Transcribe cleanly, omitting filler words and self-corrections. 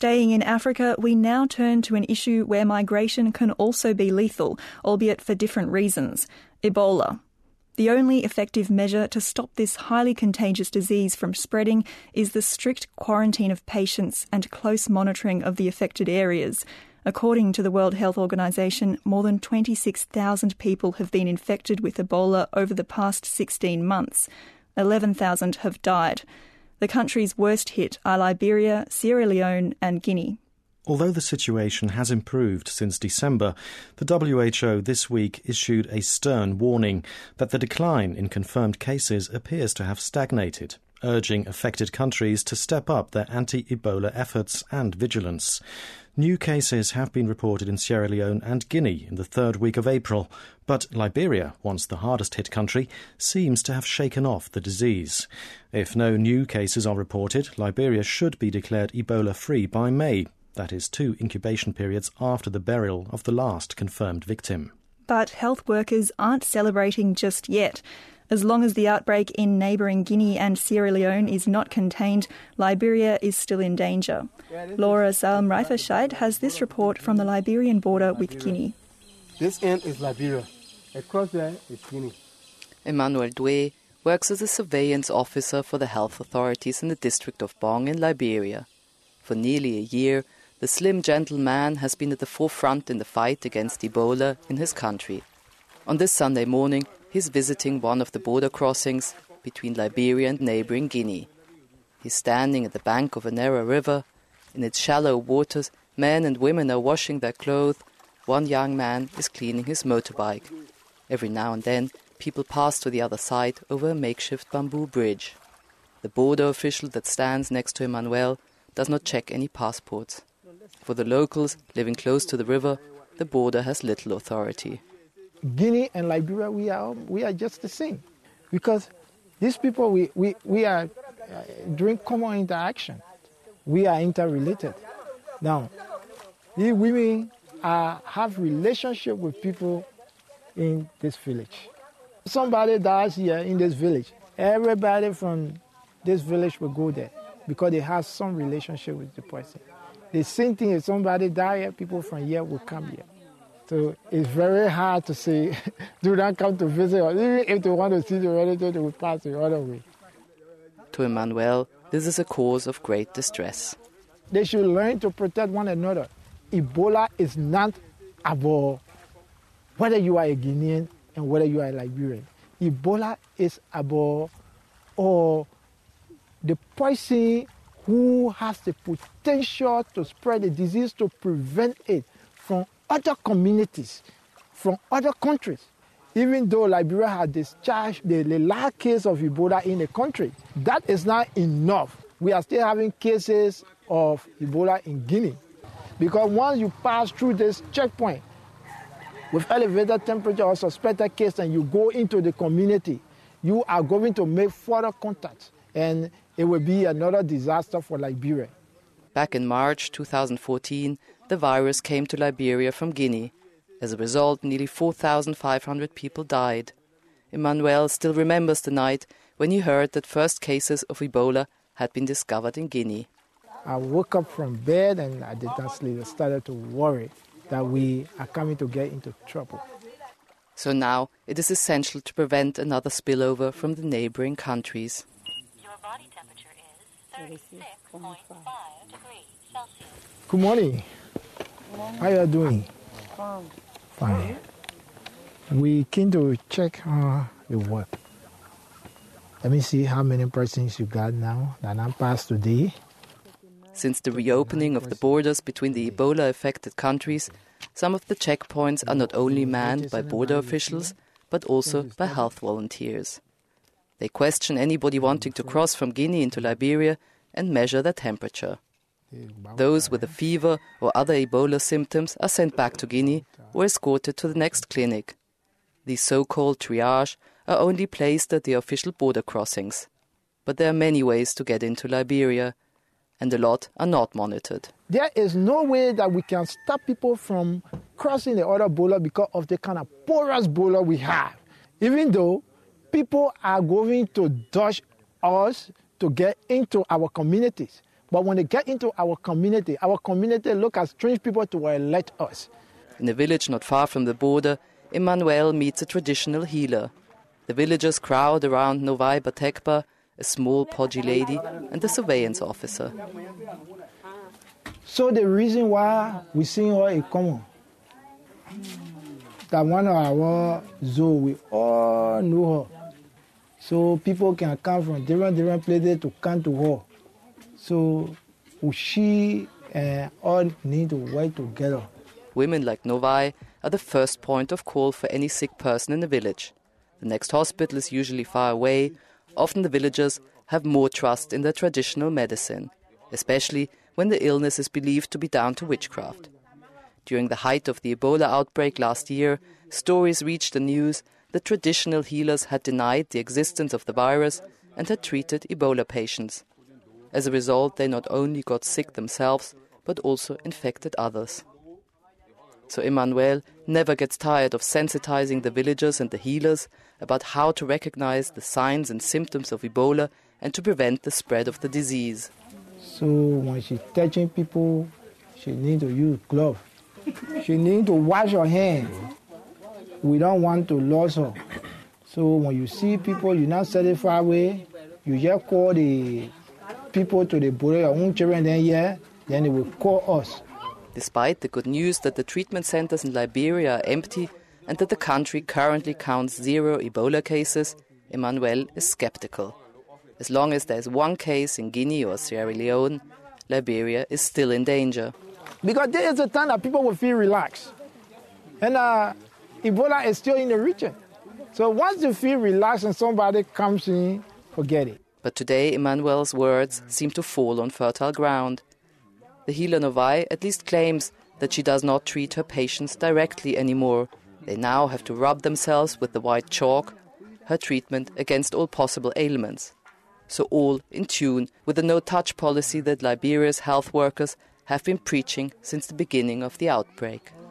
Staying in Africa, we now turn to an issue where migration can also be lethal, albeit for different reasons: Ebola. The only effective measure to stop this highly contagious disease from spreading is the strict quarantine of patients and close monitoring of the affected areas. According to the World Health Organization, more than 26,000 people have been infected with Ebola over the past 16 months. 11,000 have died. The countries worst hit are Liberia, Sierra Leone and Guinea. Although the situation has improved since December, the WHO this week issued a stern warning that the decline in confirmed cases appears to have stagnated, urging affected countries to step up their anti-Ebola efforts and vigilance. New cases have been reported in Sierra Leone and Guinea in the third week of April, but Liberia, once the hardest-hit country, seems to have shaken off the disease. If no new cases are reported, Liberia should be declared Ebola-free by May. That is 2 incubation periods after the burial of the last confirmed victim. But health workers aren't celebrating just yet. As long as the outbreak in neighbouring Guinea and Sierra Leone is not contained, Liberia is still in danger. Laura Salm-Riferscheid has this report from the Liberian border with Guinea. This end is Liberia. Across there is Guinea. Emmanuel Dwe works as a surveillance officer for the health authorities in the district of Bong in Liberia. For nearly a year, the slim, gentle man has been at the forefront in the fight against Ebola in his country. On this Sunday morning, he's visiting one of the border crossings between Liberia and neighbouring Guinea. He's standing at the bank of a narrow river. In its shallow waters, men and women are washing their clothes. One young man is cleaning his motorbike. Every now and then, people pass to the other side over a makeshift bamboo bridge. The border official that stands next to Emmanuel does not check any passports. For the locals living close to the river, the border has little authority. Guinea and Liberia, we are just the same, because these people we are doing common interaction. We are interrelated. Now, the women have relationship with people in this village. Somebody dies here in this village, everybody from this village will go there because they have some relationship with the person. The same thing, if somebody dies here, people from here will come here. So it's very hard to say, do not come to visit, or even if they want to see the relative, they will pass the other way. To Emmanuel, this is a cause of great distress. They should learn to protect one another. Ebola is not about whether you are a Guinean and whether you are a Liberian. Ebola is about the person who has the potential to spread the disease, to prevent it from other communities, from other countries. Even though Liberia has discharged the last case of Ebola in the country, that is not enough. We are still having cases of Ebola in Guinea. Because once you pass through this checkpoint with elevated temperature or suspected case and you go into the community, you are going to make further contact, and it will be another disaster for Liberia. Back in March 2014, the virus came to Liberia from Guinea. As a result, nearly 4,500 people died. Emmanuel still remembers the night when he heard that first cases of Ebola had been discovered in Guinea. I woke up from bed and I did not sleep. I started to worry that we are coming to get into trouble. So now it is essential to prevent another spillover from the neighbouring countries. Your body temperature is 36.5 degrees Celsius. Good morning. How are you doing? Fine. We came to check your work. Let me see how many persons you got now that I passed today. Since the reopening of the borders between the Ebola-affected countries, some of the checkpoints are not only manned by border officials, but also by health volunteers. They question anybody wanting to cross from Guinea into Liberia and measure their temperature. Those with a fever or other Ebola symptoms are sent back to Guinea or escorted to the next clinic. These so-called triage are only placed at the official border crossings. But there are many ways to get into Liberia, and a lot are not monitored. There is no way that we can stop people from crossing the other border because of the kind of porous border we have. Even though people are going to dodge us to get into our communities, But when they get into our community look at strange people to elect us. In a village not far from the border, Emmanuel meets a traditional healer. The villagers crowd around Novai Batekba, a small podgy lady, and the surveillance officer. So the reason why we sing her is common. That one of our zoo, we all know her. So people can come from different places to come to her. So she and all need to work together. Women like Novai are the first point of call for any sick person in the village. The next hospital is usually far away. Often the villagers have more trust in their traditional medicine, especially when the illness is believed to be down to witchcraft. During the height of the Ebola outbreak last year, stories reached the news that traditional healers had denied the existence of the virus and had treated Ebola patients. As a result, they not only got sick themselves, but also infected others. So Emmanuel never gets tired of sensitizing the villagers and the healers about how to recognize the signs and symptoms of Ebola and to prevent the spread of the disease. So when she's touching people, she needs to use gloves. She needs to wash her hands. We don't want to lose her. So when you see people, you're not set far away, you just call the people to the border, your own children then they will call us. Despite the good news that the treatment centers in Liberia are empty and that the country currently counts 0 Ebola cases, Emmanuel is skeptical. As long as there is one case in Guinea or Sierra Leone, Liberia is still in danger. Because there is a time that people will feel relaxed. And Ebola is still in the region. So once you feel relaxed and somebody comes in, forget it. But today Emmanuel's words seem to fall on fertile ground. The healer Novai at least claims that she does not treat her patients directly anymore. They now have to rub themselves with the white chalk, her treatment against all possible ailments. So all in tune with the no-touch policy that Liberia's health workers have been preaching since the beginning of the outbreak.